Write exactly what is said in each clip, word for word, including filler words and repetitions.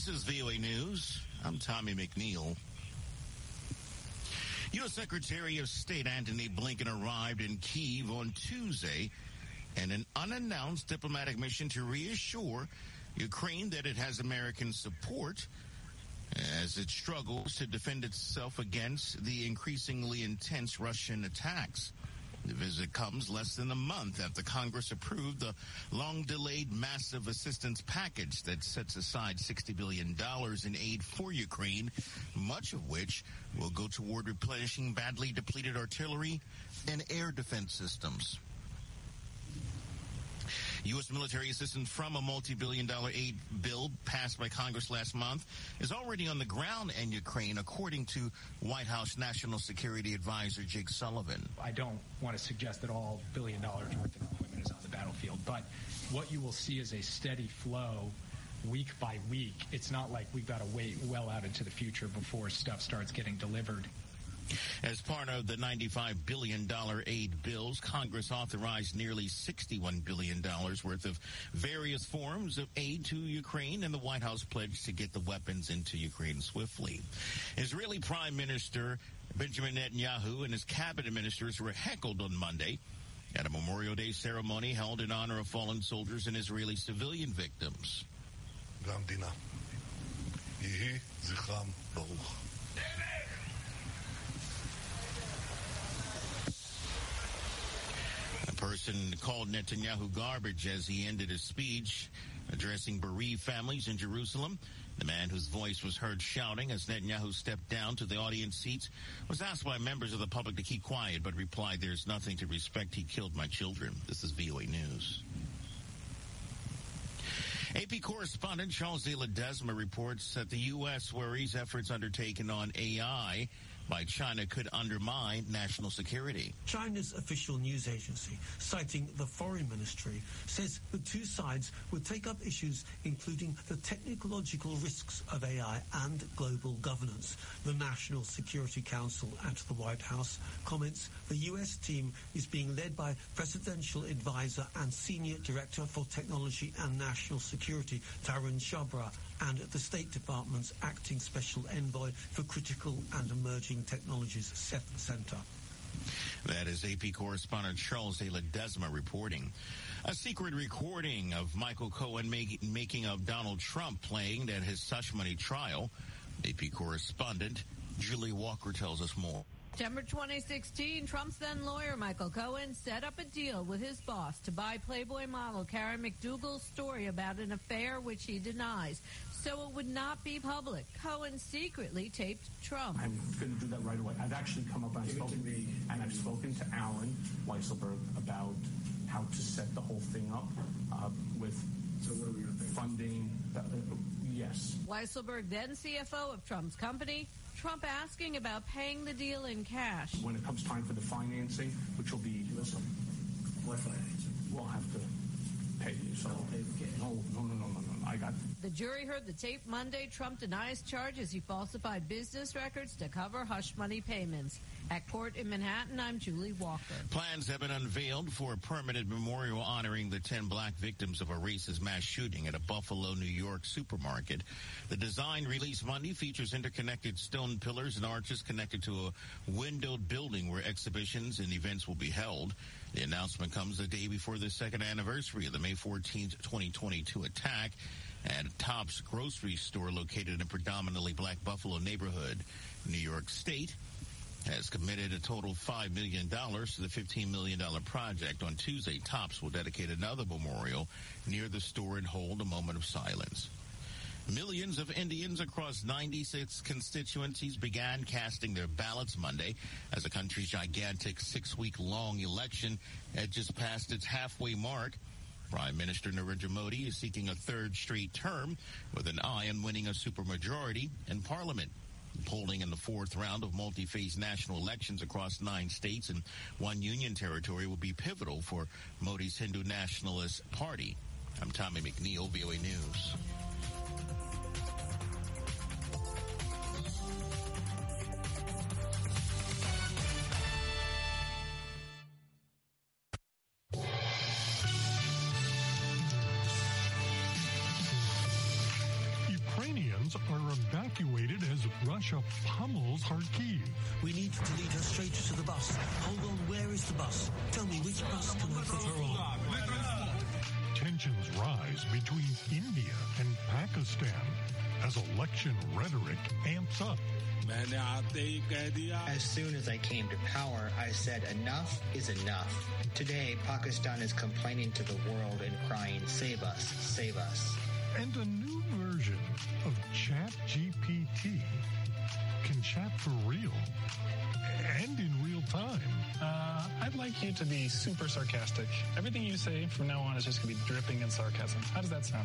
is V O A News. I'm Tommy McNeil. U S. Secretary of State Antony Blinken arrived in Kyiv on Tuesday in an unannounced diplomatic mission to reassure Ukraine that it has American support as it struggles to defend itself against the increasingly intense Russian attacks. The visit comes less than a month after Congress approved the long-delayed massive assistance package that sets aside sixty billion dollars in aid for Ukraine, much of which will go toward replenishing badly depleted artillery and air defense systems. U S military assistance from a multi-billion dollar aid bill passed by Congress last month is already on the ground in Ukraine, according to White House National Security Advisor Jake Sullivan. I don't want to suggest that all billion dollars worth of equipment is on the battlefield, but what you will see is a steady flow week by week. It's not like we've got to wait well out into the future before stuff starts getting delivered. As part of the ninety-five billion dollars aid bills, Congress authorized nearly sixty-one billion dollars worth of various forms of aid to Ukraine, and the White House pledged to get the weapons into Ukraine swiftly. Israeli Prime Minister Benjamin Netanyahu and his cabinet ministers were heckled on Monday at a Memorial Day ceremony held in honor of fallen soldiers and Israeli civilian victims. והמדינה, יהי זכרם ברוך. A person called Netanyahu garbage as he ended his speech addressing bereaved families in Jerusalem. The man whose voice was heard shouting as Netanyahu stepped down to the audience seats was asked by members of the public to keep quiet, but replied, "There's nothing to respect. He killed my children." This is V O A News. A P correspondent Charles de Ledesma reports that the U S worries efforts undertaken on A I by China could undermine national security. China's official news agency, citing the foreign ministry, says the two sides would take up issues including the technological risks of A I and global governance. The National Security Council at the White House comments the U S team is being led by Presidential Advisor and Senior Director for Technology and National Security, Tarun Chhabra, and the State Department's Acting Special Envoy for Critical and Emerging Technologies, Seth Center. That is A P correspondent Charles de Ledesma reporting. A secret recording of Michael Cohen make, making of Donald Trump playing at his hush money trial. A P correspondent Julie Walker tells us more. September twenty sixteen, Trump's then lawyer Michael Cohen set up a deal with his boss to buy Playboy model Karen McDougal's story about an affair which he denies, so it would not be public. Cohen secretly taped Trump. I'm going to do that right away. I've actually come up and I've spoken, and I've spoken to Alan Weisselberg about how to set the whole thing up uh, with so what are we funding. Uh, yes. Weisselberg, then C F O of Trump's company. Trump asking about paying the deal in cash. When it comes time for the financing, which will be... Listen, what financing? We'll have to pay you. So, pay the cash. No, no, no, no, no, no. I got... The jury heard the tape Monday. Trump denies charges. He falsified business records to cover hush money payments. At court in Manhattan, I'm Julie Walker. Plans have been unveiled for a permanent memorial honoring the ten black victims of a racist mass shooting at a Buffalo, New York supermarket. The design released Monday features interconnected stone pillars and arches connected to a windowed building where exhibitions and events will be held. The announcement comes the day before the second anniversary of the May fourteenth, twenty twenty-two attack at Tops grocery store located in a predominantly black Buffalo neighborhood. New York State has committed a total of five million dollars to the fifteen million dollars project. On Tuesday, Tops will dedicate another memorial near the store and hold a moment of silence. Millions of Indians across ninety-six constituencies began casting their ballots Monday as the country's gigantic six-week-long election had just passed its halfway mark. Prime Minister Narendra Modi is seeking a third straight term with an eye on winning a supermajority in Parliament. Polling in the fourth round of multi-phase national elections across nine states and one union territory will be pivotal for Modi's Hindu Nationalist Party. I'm Tommy McNeil, V O A News. Ukrainians are evacuated as Russia pummels Kharkiv. We need to lead her straight to the bus. Hold on, where is the bus? Tell me, which bus can I put her on? Tensions rise between India and Pakistan as election rhetoric amps up. As soon as I came to power, I said enough is enough. Today, Pakistan is complaining to the world and crying, save us, save us. And a new version of ChatGPT can chat for real and in real time. Uh, I'd like you to be super sarcastic. Everything you say from now on is just going to be dripping in sarcasm. How does that sound?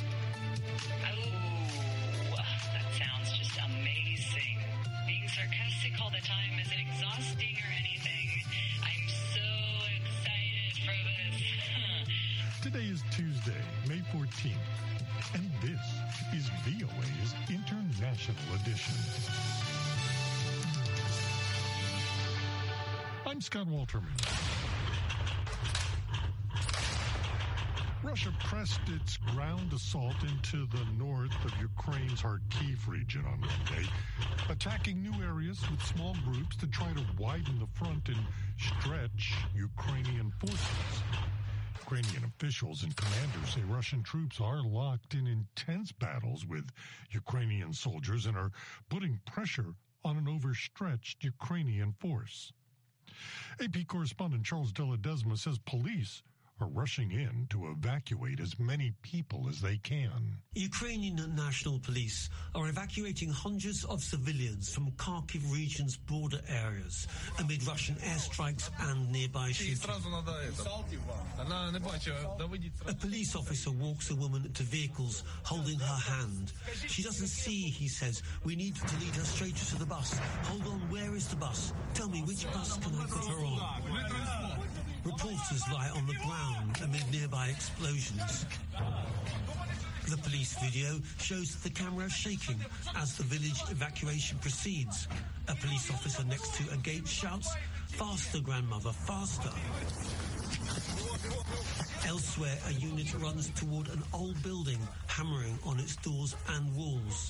Oh, that sounds just amazing. Being sarcastic all the time isn't exhausting or anything. I'm so excited for this. Today is Tuesday, May fourteenth, and this is V O A's International Edition. I'm Scott Walterman. Russia pressed its ground assault into the north of Ukraine's Kharkiv region on Monday, attacking new areas with small groups to try to widen the front and stretch Ukrainian forces. Ukrainian officials and commanders say Russian troops are locked in intense battles with Ukrainian soldiers and are putting pressure on an overstretched Ukrainian force. A P correspondent Charles de Ledesma says police are rushing in to evacuate as many people as they can. Ukrainian National Police are evacuating hundreds of civilians from Kharkiv region's border areas amid Russian airstrikes and nearby shootings. A police officer walks a woman to vehicles holding her hand. She doesn't see, he says. We need to lead her straight to the bus. Hold on, where is the bus? Tell me, which bus can I put her on? Reporters lie on the ground amid nearby explosions. The police video shows the camera shaking as the village evacuation proceeds. A police officer next to a gate shouts, "Faster, grandmother, faster." Elsewhere, a unit runs toward an old building, hammering on its doors and walls.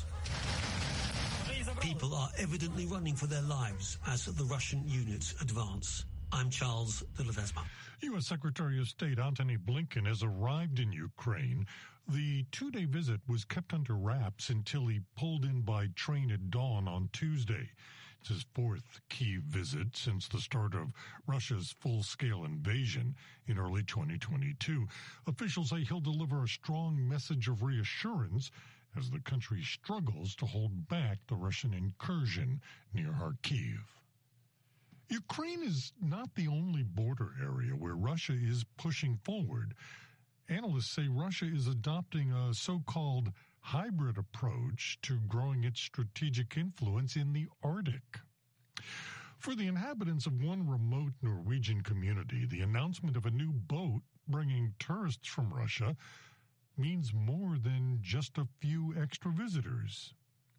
People are evidently running for their lives as the Russian units advance. I'm Charles de Ledesma. U S Secretary of State Antony Blinken has arrived in Ukraine. The two-day visit was kept under wraps until he pulled in by train at dawn on Tuesday. It's his fourth key visit since the start of Russia's full-scale invasion in early twenty twenty-two. Officials say he'll deliver a strong message of reassurance as the country struggles to hold back the Russian incursion near Kharkiv. Ukraine is not the only border area where Russia is pushing forward. Analysts say Russia is adopting a so-called hybrid approach to growing its strategic influence in the Arctic. For the inhabitants of one remote Norwegian community, the announcement of a new boat bringing tourists from Russia means more than just a few extra visitors.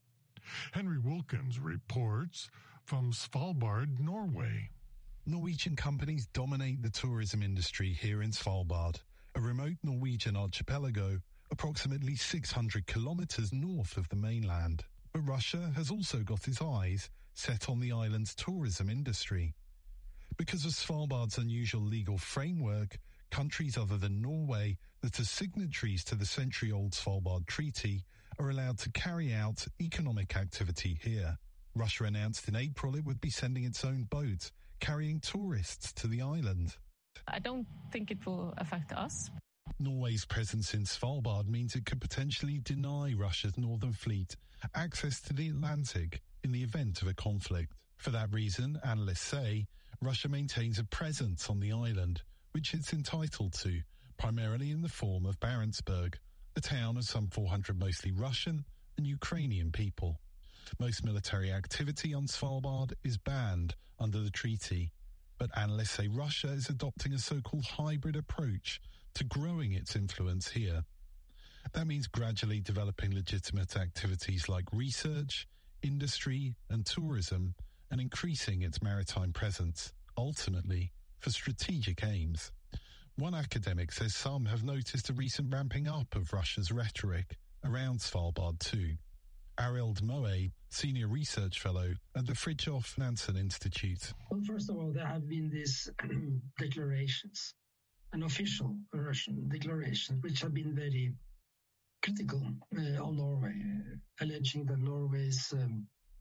Henry Wilkins reports from Svalbard, Norway. Norwegian companies dominate the tourism industry here in Svalbard, a remote Norwegian archipelago approximately six hundred kilometers north of the mainland. But Russia has also got its eyes set on the island's tourism industry. Because of Svalbard's unusual legal framework, countries other than Norway that are signatories to the century-old Svalbard Treaty are allowed to carry out economic activity here. Russia announced in April it would be sending its own boat, carrying tourists to the island. I don't think it will affect us. Norway's presence in Svalbard means it could potentially deny Russia's Northern Fleet access to the Atlantic in the event of a conflict. For that reason, analysts say, Russia maintains a presence on the island, which it's entitled to, primarily in the form of Barentsburg, a town of some four hundred mostly Russian and Ukrainian people. Most military activity on Svalbard is banned under the treaty, but analysts say Russia is adopting a so-called hybrid approach to growing its influence here. That means gradually developing legitimate activities like research, industry and tourism, and increasing its maritime presence, ultimately for strategic aims. One academic says some have noticed a recent ramping up of Russia's rhetoric around Svalbard too. Arild Moe, Senior Research Fellow at the Fridtjof Nansen Institute. Well, first of all, there have been these declarations, an official Russian declaration, which have been very critical uh, on Norway, uh, alleging that Norway is um,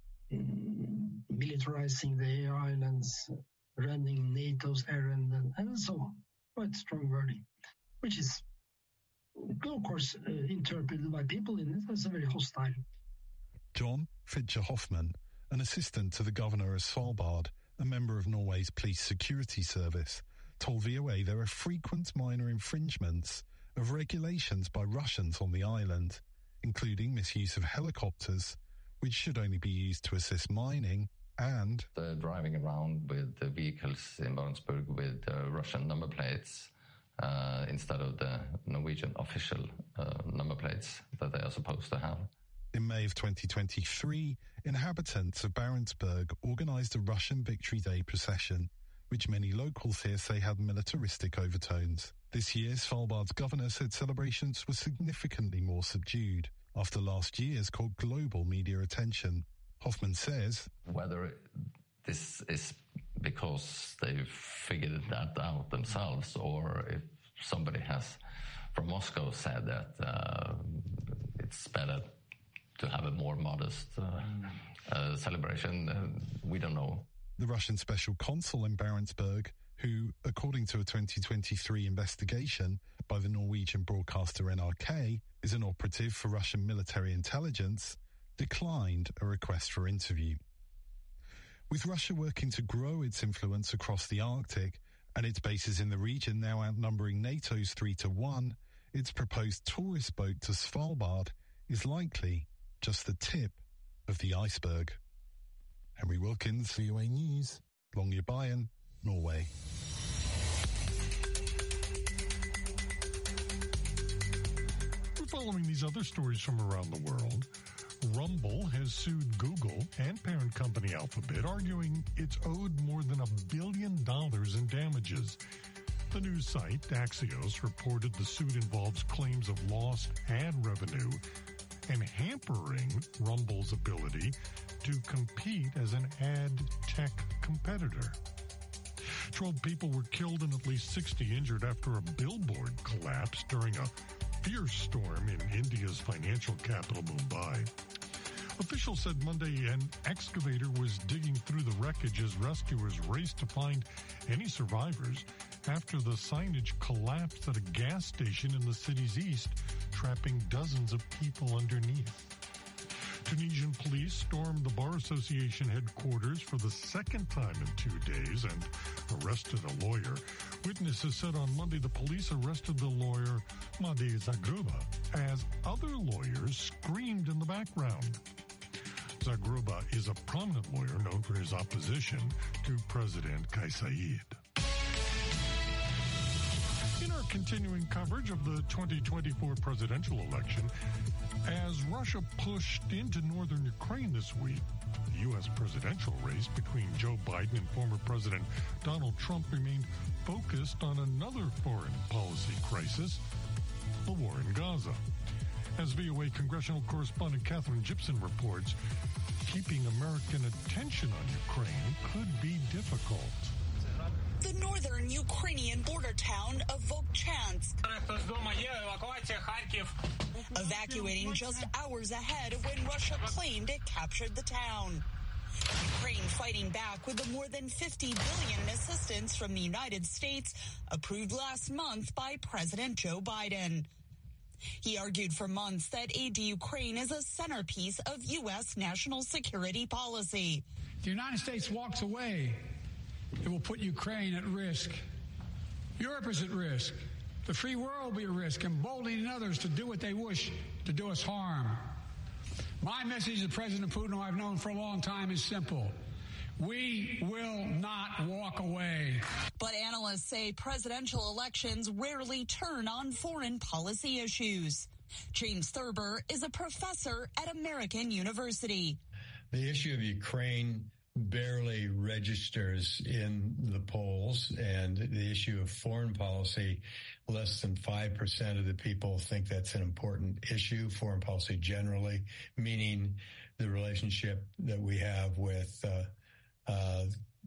militarizing the islands, running NATO's errand, and, and so on. Quite strong wording, which is, of course, uh, interpreted by people in it as a very hostile. John Fitcher Hoffman, an assistant to the governor of Svalbard, a member of Norway's police security service, told V O A there are frequent minor infringements of regulations by Russians on the island, including misuse of helicopters, which should only be used to assist mining, and the driving around with the vehicles in Barentsburg with uh, Russian number plates uh, instead of the Norwegian official uh, number plates that they are supposed to have. In May of twenty twenty-three, inhabitants of Barentsburg organised a Russian Victory Day procession, which many locals here say had militaristic overtones. This year, Svalbard's governor said celebrations were significantly more subdued after last year's caught global media attention. Hoffman says, whether this is because they've figured that out themselves or if somebody has from Moscow said that uh, it's better to have a more modest uh, uh, celebration, uh, we don't know. The Russian special consul in Barentsburg, who, according to a twenty twenty-three investigation by the Norwegian broadcaster N R K, is an operative for Russian military intelligence, declined a request for interview. With Russia working to grow its influence across the Arctic and its bases in the region now outnumbering NATO's three to one, its proposed tourist boat to Svalbard is likely just the tip of the iceberg. Henry Wilkins, V O A News, Longyearbyen, Norway. We're following these other stories from around the world. Rumble has sued Google and parent company Alphabet, arguing it's owed more than a billion dollars in damages. The news site Axios reported the suit involves claims of lost ad revenue and hampering Rumble's ability to compete as an ad tech competitor. Twelve people were killed and at least sixty injured after a billboard collapsed during a fierce storm in India's financial capital, Mumbai. Officials said Monday an excavator was digging through the wreckage as rescuers raced to find any survivors after the signage collapsed at a gas station in the city's east, trapping dozens of people underneath. Tunisian police stormed the Bar Association headquarters for the second time in two days and arrested a lawyer. Witnesses said on Monday the police arrested the lawyer Madi Zagrouba as other lawyers screamed in the background. Zagrouba is a prominent lawyer known for his opposition to President Kais Saied. In our continuing coverage of the twenty twenty-four presidential election, as Russia pushed into northern Ukraine this week, the U S presidential race between Joe Biden and former President Donald Trump remained focused on another foreign policy crisis, the war in Gaza. As V O A congressional correspondent Catherine Gibson reports, keeping American attention on Ukraine could be difficult. The northern Ukrainian border town of Vovchansk, evacuating just hours ahead of when Russia claimed it captured the town. Ukraine fighting back with the more than fifty billion dollars in assistance from the United States approved last month by President Joe Biden. He argued for months that aid to Ukraine is a centerpiece of U S national security policy. If the United States walks away, it will put Ukraine at risk. Europe is at risk. The free world will be at risk, emboldening others to do what they wish to do us harm. My message to President Putin, who I've known for a long time, is simple. We will not walk away. But analysts say presidential elections rarely turn on foreign policy issues. James Thurber is a professor at American University. The issue of Ukraine barely registers in the polls, and the issue of foreign policy, less than five percent of the people think that's an important issue, foreign policy generally, meaning the relationship that we have with uh, uh,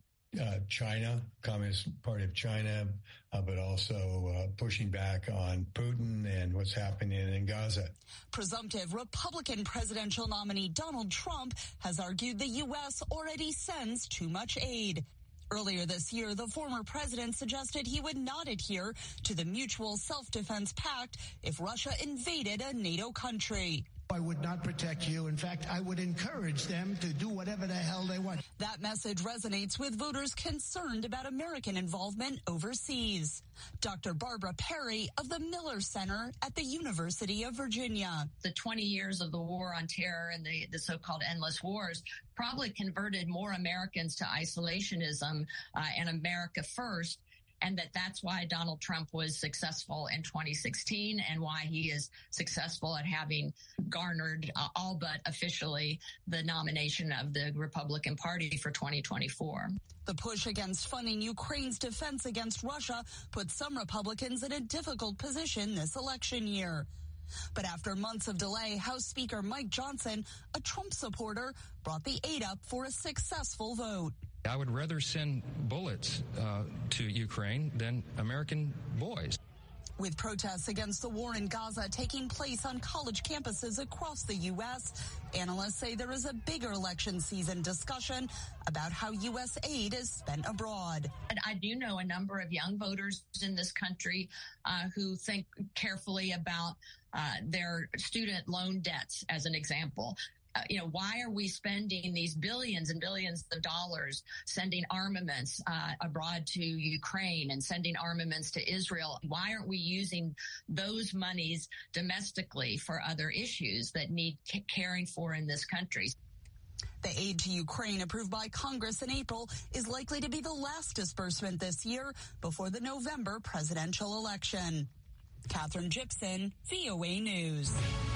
uh, China, Communist Party of China, uh, but also uh, pushing back on Putin and what's happening in Gaza. Presumptive Republican presidential nominee Donald Trump has argued the U S already sends too much aid. Earlier this year, the former president suggested he would not adhere to the Mutual Self-Defense Pact if Russia invaded a NATO country. I would not protect you. In fact, I would encourage them to do whatever the hell they want. That message resonates with voters concerned about American involvement overseas. Doctor Barbara Perry of the Miller Center at the University of Virginia. The twenty years of the war on terror and the, the so-called endless wars probably converted more Americans to isolationism uh, and America first. And that that's why Donald Trump was successful in twenty sixteen and why he is successful at having garnered uh, all but officially the nomination of the Republican Party for twenty twenty-four. The push against funding Ukraine's defense against Russia put some Republicans in a difficult position this election year. But after months of delay, House Speaker Mike Johnson, a Trump supporter, brought the aid up for a successful vote. I would rather send bullets uh, to Ukraine than American boys. With protests against the war in Gaza taking place on college campuses across the U S, analysts say there is a bigger election season discussion about how U S aid is spent abroad. And I do know a number of young voters in this country uh, who think carefully about uh, their student loan debts, as an example. Uh, you know, why are we spending these billions and billions of dollars sending armaments uh, abroad to Ukraine and sending armaments to Israel? Why aren't we using those monies domestically for other issues that need c- caring for in this country? The aid to Ukraine approved by Congress in April is likely to be the last disbursement this year before the November presidential election. Catherine Gibson, V O A News.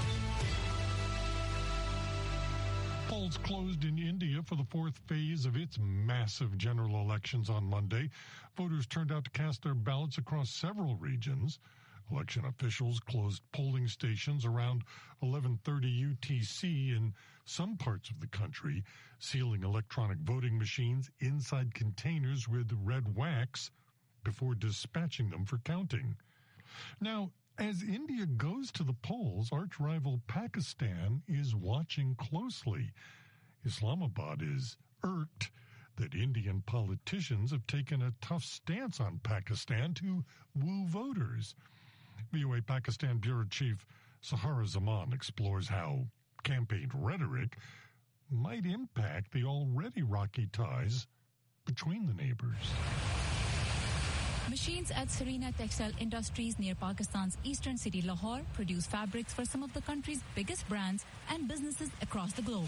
Polls closed in India for the fourth phase of its massive general elections on Monday. Voters turned out to cast their ballots across several regions. Election officials closed polling stations around eleven thirty U T C in some parts of the country, sealing electronic voting machines inside containers with red wax before dispatching them for counting. Now, as India goes to the polls, arch-rival Pakistan is watching closely. Islamabad is irked that Indian politicians have taken a tough stance on Pakistan to woo voters. V O A Pakistan Bureau Chief Sahara Zaman explores how campaign rhetoric might impact the already rocky ties between the neighbors. Machines at Serena Textile Industries near Pakistan's eastern city Lahore produce fabrics for some of the country's biggest brands and businesses across the globe.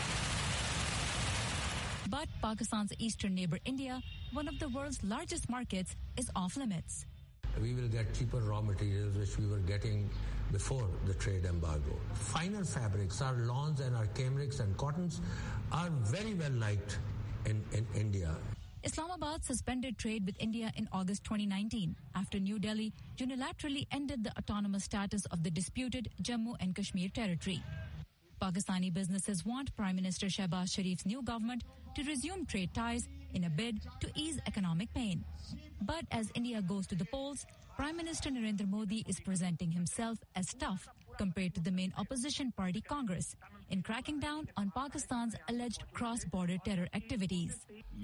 But Pakistan's eastern neighbor India, one of the world's largest markets, is off limits. We will get cheaper raw materials which we were getting before the trade embargo. Finer fabrics, our lawns and our cambrics and cottons are very well liked in, in India. Islamabad suspended trade with India in August twenty nineteen after New Delhi unilaterally ended the autonomous status of the disputed Jammu and Kashmir territory. Pakistani businesses want Prime Minister Shehbaz Sharif's new government to resume trade ties in a bid to ease economic pain. But as India goes to the polls, Prime Minister Narendra Modi is presenting himself as tough compared to the main opposition party Congress in cracking down on Pakistan's alleged cross-border terror activities.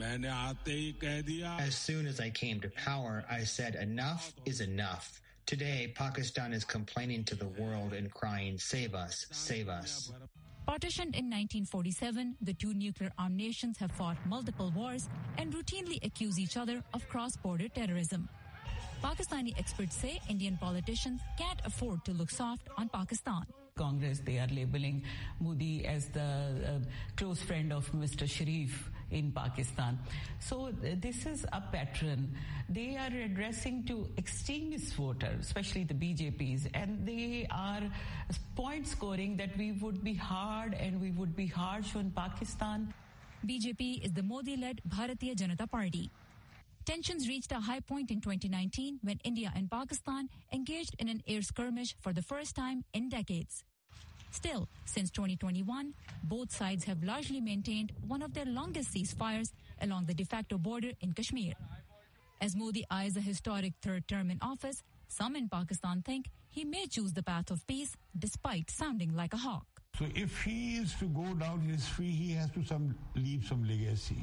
As soon as I came to power, I said enough is enough. Today, Pakistan is complaining to the world and crying, save us, save us. Partitioned in nineteen forty-seven, the two nuclear-armed nations have fought multiple wars and routinely accuse each other of cross-border terrorism. Pakistani experts say Indian politicians can't afford to look soft on Pakistan. Congress, they are labeling Modi as the uh, close friend of Mister Sharif in Pakistan. So uh, this is a pattern. They are addressing to extremist voters, especially the B J Ps, and they are point scoring that we would be hard and we would be harsh on Pakistan. B J P is the Modi-led Bharatiya Janata Party. Tensions reached a high point in twenty nineteen when India and Pakistan engaged in an air skirmish for the first time in decades. Still, since twenty twenty-one, both sides have largely maintained one of their longest ceasefires along the de facto border in Kashmir. As Modi eyes a historic third term in office, some in Pakistan think he may choose the path of peace despite sounding like a hawk. So if he is to go down history, he has to some leave some legacy.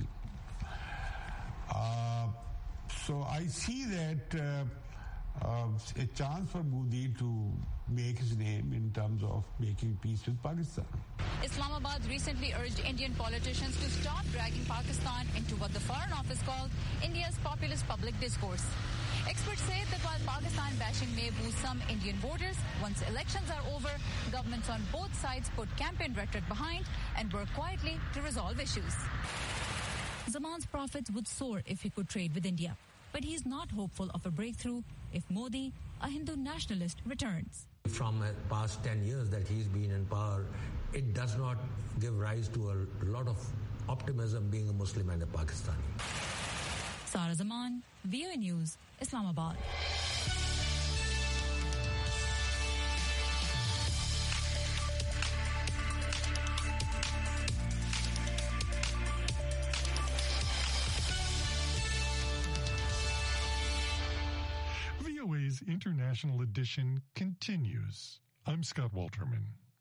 Uh, so I see that uh, uh, a chance for Modi to make his name in terms of making peace with Pakistan. Islamabad recently urged Indian politicians to stop dragging Pakistan into what the Foreign Office called India's populist public discourse. Experts say that while Pakistan bashing may boost some Indian voters, once elections are over, governments on both sides put campaign rhetoric behind and work quietly to resolve issues. Zaman's profits would soar if he could trade with India, but he is not hopeful of a breakthrough if Modi, a Hindu nationalist, returns. From the past ten years that he's been in power, it does not give rise to a lot of optimism being a Muslim and a Pakistani. Sara Zaman, V O A News, Islamabad. V O A's International Edition continues. I'm Scott Walterman.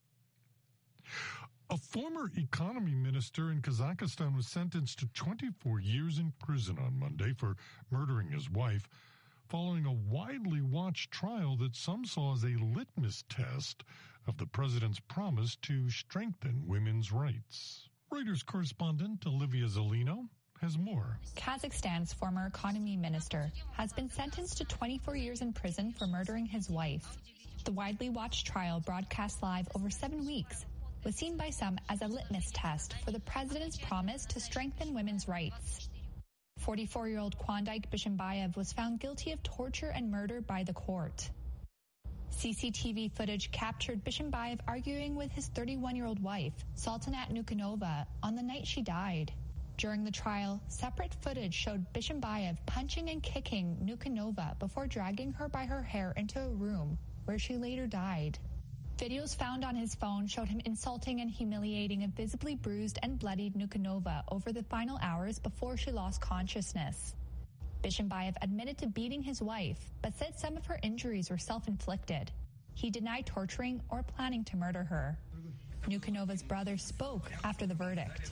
A former economy minister in Kazakhstan was sentenced to twenty-four years in prison on Monday for murdering his wife, following a widely watched trial that some saw as a litmus test of the president's promise to strengthen women's rights. Reuters correspondent Olivia Zolino has more. Kazakhstan's former economy minister has been sentenced to twenty-four years in prison for murdering his wife. The widely watched trial, broadcast live over seven weeks, was seen by some as a litmus test for the president's promise to strengthen women's rights. forty-four-year-old Klondike Bishimbayev was found guilty of torture and murder by the court. C C T V footage captured Bishimbayev arguing with his thirty-one-year-old wife, Saltanat Nukanova, on the night she died. During the trial, separate footage showed Bishimbayev punching and kicking Nukanova before dragging her by her hair into a room where she later died. Videos found on his phone showed him insulting and humiliating a visibly bruised and bloodied Nukanova over the final hours before she lost consciousness. Bishimbayev admitted to beating his wife, but said some of her injuries were self-inflicted. He denied torturing or planning to murder her. Nukanova's brother spoke after the verdict.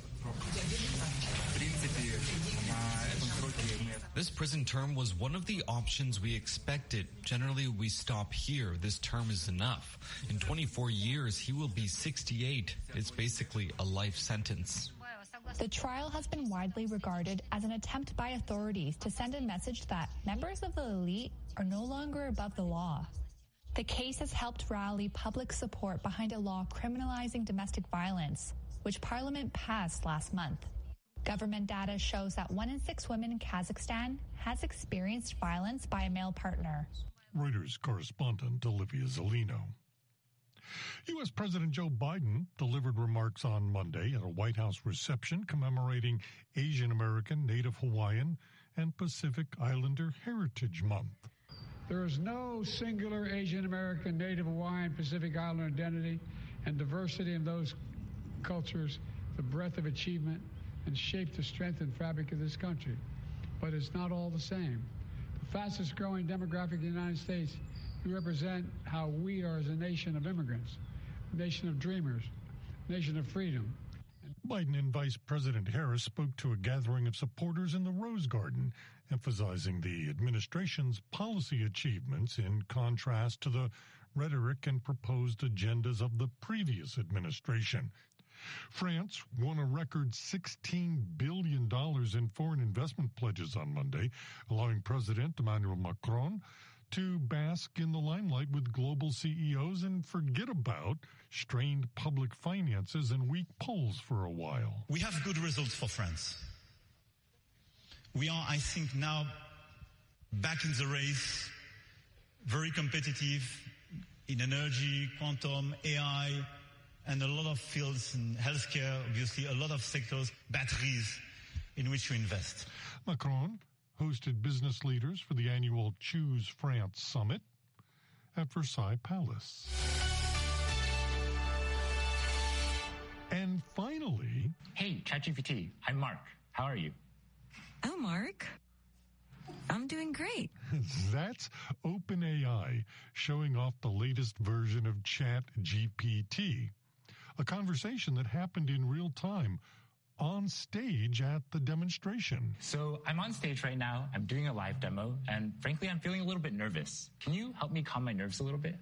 This prison term was one of the options we expected. Generally, we stop here. This term is enough. In twenty-four years, he will be sixty-eight. It's basically a life sentence. The trial has been widely regarded as an attempt by authorities to send a message that members of the elite are no longer above the law. The case has helped rally public support behind a law criminalizing domestic violence, which Parliament passed last month. Government data shows that one in six women in Kazakhstan has experienced violence by a male partner. Reuters correspondent Olivia Zolino. U S. President Joe Biden delivered remarks on Monday at a White House reception commemorating Asian American, Native Hawaiian, and Pacific Islander Heritage Month. There is no singular Asian American, Native Hawaiian, Pacific Islander identity and diversity in those cultures, the breadth of achievement, and shape the strength and fabric of this country. But it's not all the same. The fastest growing demographic in the United States, we represent how we are as a nation of immigrants, a nation of dreamers, a nation of freedom. Biden and Vice President Harris spoke to a gathering of supporters in the Rose Garden, emphasizing the administration's policy achievements in contrast to the rhetoric and proposed agendas of the previous administration. France won a record sixteen billion dollars in foreign investment pledges on Monday, allowing President Emmanuel Macron to bask in the limelight with global C E Os and forget about strained public finances and weak polls for a while. We have good results for France. We are, I think, now back in the race, very competitive in energy, quantum, A I, and a lot of fields in healthcare, obviously, a lot of sectors, batteries, in which you invest. Macron hosted business leaders for the annual Choose France Summit at Versailles Palace. And finally... Hey, ChatGPT. I'm Mark. How are you? Oh, Mark. I'm doing great. That's OpenAI showing off the latest version of ChatGPT, a conversation that happened in real time on stage at the demonstration. So I'm on stage right now. I'm doing a live demo, and frankly, I'm feeling a little bit nervous. Can you help me calm my nerves a little bit?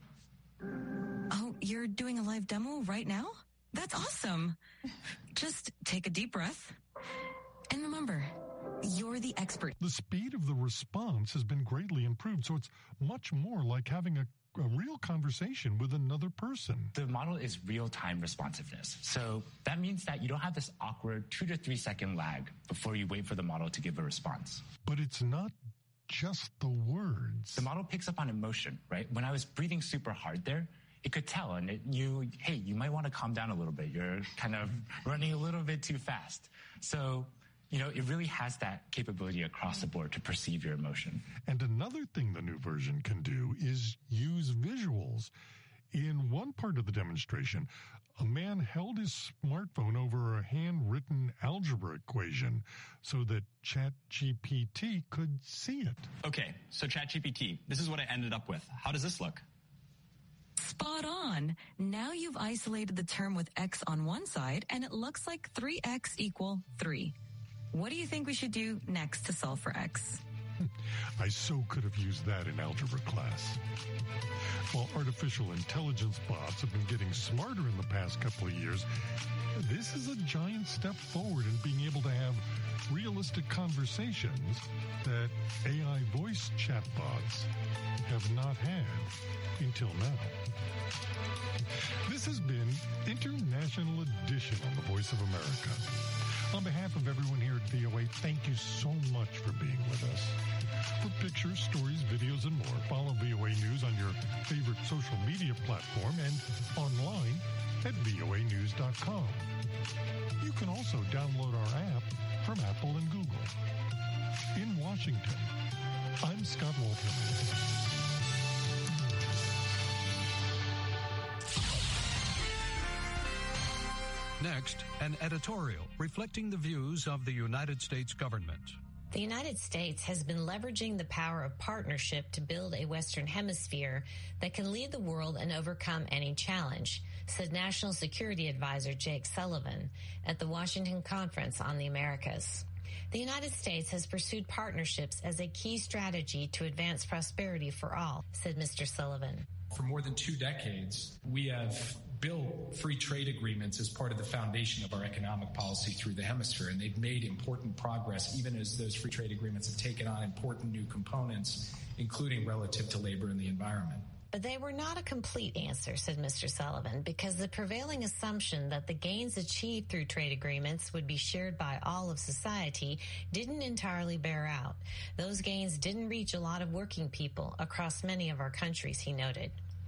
Oh, you're doing a live demo right now? That's awesome. Just take a deep breath. And remember, you're the expert. The speed of the response has been greatly improved, so it's much more like having a, a real conversation with another person. The model is real-time responsiveness. So that means that you don't have this awkward two to three second lag before you wait for the model to give a response. But it's not just the words. The model picks up on emotion, right? When I was breathing super hard there, it could tell, and it, you, hey, you might want to calm down a little bit. You're kind of running a little bit too fast. So, you know, it really has that capability across the board to perceive your emotion. And another thing the new version can do is use visuals. In one part of the demonstration, a man held his smartphone over a handwritten algebra equation so that ChatGPT could see it. Okay, so ChatGPT, this is what I ended up with. How does this look? Spot on. Now you've isolated the term with X on one side, and it looks like three x equal three. What do you think we should do next to solve for X? I so could have used that in algebra class. While artificial intelligence bots have been getting smarter in the past couple of years, this is a giant step forward in being able to have realistic conversations that A I voice chatbots have not had until now. This has been International Edition on the Voice of America. On behalf of everyone here at V O A, thank you so much for being with us. For pictures, stories, videos, and more, follow V O A News on your favorite social media platform and online at V O A news dot com. You can also download our app from Apple and Google. In Washington, I'm Scott Wolfman. Next, an editorial reflecting the views of the United States government. The United States has been leveraging the power of partnership to build a Western Hemisphere that can lead the world and overcome any challenge, said National Security Advisor Jake Sullivan at the Washington Conference on the Americas. The United States has pursued partnerships as a key strategy to advance prosperity for all, said Mister Sullivan. For more than two decades, we have built free trade agreements as part of the foundation of our economic policy through the hemisphere, and they've made important progress even as those free trade agreements have taken on important new components, including relative to labor and the environment. But they were not a complete answer, said Mister Sullivan, because the prevailing assumption that the gains achieved through trade agreements would be shared by all of society didn't entirely bear out. Those gains didn't reach a lot of working people across many of our countries, he noted.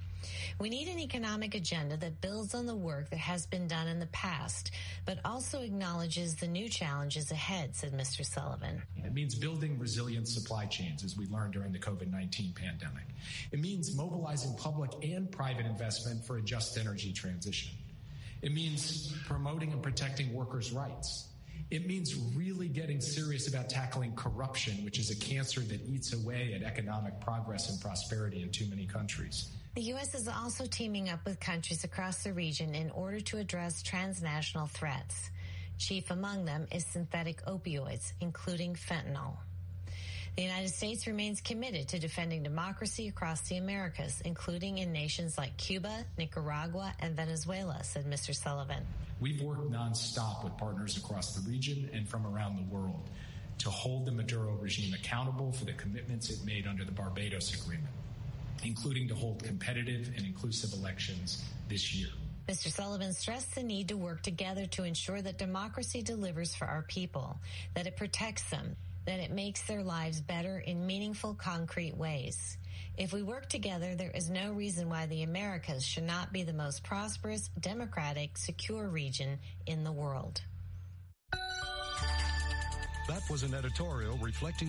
We need an economic agenda that builds on the work that has been done in the past, but also acknowledges the new challenges ahead, said Mister Sullivan. It means building resilient supply chains, as we learned during the COVID nineteen pandemic. It means mobilizing public and private investment for a just energy transition. It means promoting and protecting workers' rights. It means really getting serious about tackling corruption, which is a cancer that eats away at economic progress and prosperity in too many countries. The U S is also teaming up with countries across the region in order to address transnational threats. Chief among them is synthetic opioids, including fentanyl. The United States remains committed to defending democracy across the Americas, including in nations like Cuba, Nicaragua, and Venezuela, said Mister Sullivan. We've worked nonstop with partners across the region and from around the world to hold the Maduro regime accountable for the commitments it made under the Barbados Agreement, including to hold competitive and inclusive elections this year. Mister Sullivan stressed the need to work together to ensure that democracy delivers for our people, that it protects them, that it makes their lives better in meaningful, concrete ways. If we work together, there is no reason why the Americas should not be the most prosperous, democratic, secure region in the world. That was an editorial reflecting